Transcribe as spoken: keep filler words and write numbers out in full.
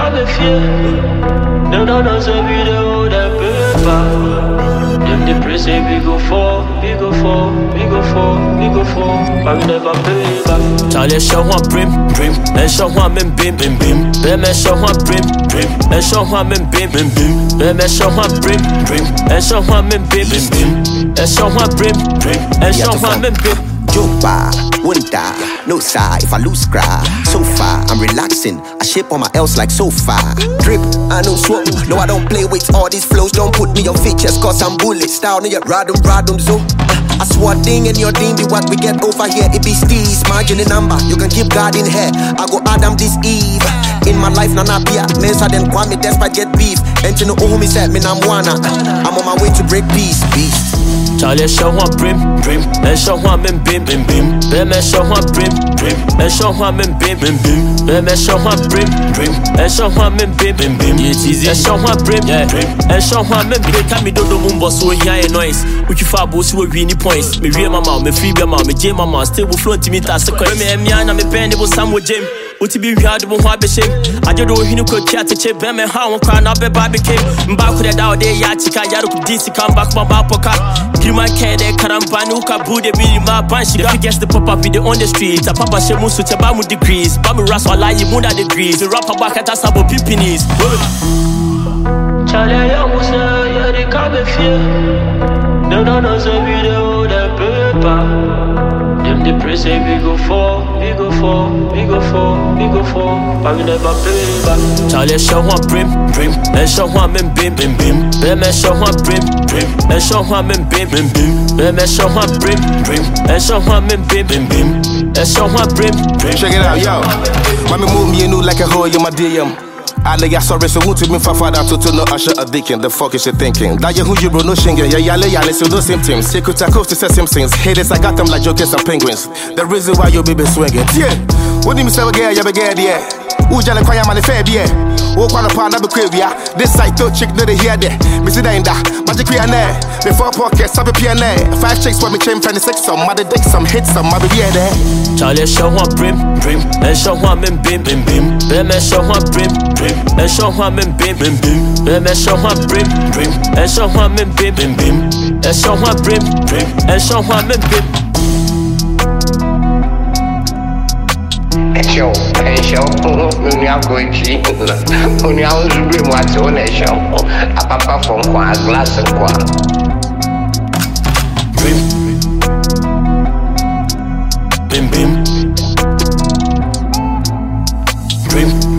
quand me fier. Non, non, non, ce vidéo ne peut pas. Them depressed, we go for, we go for, we go for, we go for. But we never pay back. Charlie show one brim, brim, and show one bim, bim, bim, bim. Bim and show one brim, brim, and show one bim, bim, bim, bim. Bim and show one brim, brim, and show one bim, bim, bim, bim. And show one brim, brim, and show one bim, bim. Jopa, winter, no sigh if I lose cry. So far, I'm relaxing. I shape on my else like sofa. Drip, I know swap. No, I don't play with all these flows. Don't put me on features, cause I'm bullet. Style, no, radum, radum, zo. I swat ding and your ding be what we get over here. It be steez, margin the number. You can keep guarding hair. I go Adam this Eve. In my life, nana pia. Mensa then kwame despite get beef. And you know, oh, me said me namwana. I'm on my way to break peace, beast. Charlie show one brim, brim, and show one bim, bim, bim, bim. Bim and show one brim, brim, and show one bim, bim, bim, bim. Bim and show one brim, brim, and show one bim, bim, bim, bim. And show one brim, brim, and show one bim, bim. Can me do the mumbo so hear noise. We can far boss we win points. Me real mama, me free be mama, me jam mama, still will float to me task. Me and me and me bend was some with Jim. Uti be hard won't have a shame. I don't know who could catch a chip, and how one crown up a barbecue. Back with a down day, Yatika, Yaku, D C, come back my bapoka. My care, Karampanuka, Buddha, be my bunch. If you guess the pop up video on the streets, a papa Shemus to Tabamu degrees, Bamu Raswa, you Muna degrees, the rapper back at us about Pipinis. Charlie, I was a they can't be fear. No, no, no, the video, the paper. Them depressed, we go for, we go for, we go for, we go for, but we never pay back. Charlie show one brim, brim, and show one bim, bim, bim, bim. Bim and show one brim, brim, and show one bim, bim, bim, bim. Bim and show one brim, brim, and show one bim, bim, bim, bim. And show one brim, brim. Check it out, yo. Mommy move me, you know, like a hole in my D M. I lay sorry, so won't me for father to no usher a deacon. The fuck is you thinking? That you who you bro no shingen, yeah, yale yale, so those symptoms. Secret tacos to say Simpsons. Haters, I got them like jokers and penguins. The reason why your baby swinging. Yeah, what do you say again? You began, yeah. Who's jolly quiet man, the fair, yeah. Oh, quite a pound of cribia. This side, two chick, no, they hear there. Missy Dinda, Magic Pianet. Before pockets, Sabi Pianet. Five chicks for me, chain, friend, six, some mother dick, some hits, some mother beer there. Charlie show one brim, brim, and show one bim, bim, bim, bim. Bim and show one brim, brim, and show one bim, bim, bim, bim. Bim and show one brim, brim, and show one bim, bim, bim, bim. And show one brim, brim, and show one bim, bim. Show, and show, we are going to only I was doing what's on a show. A papa from Qua, glass and Qua. Bim, bim, bim, bim.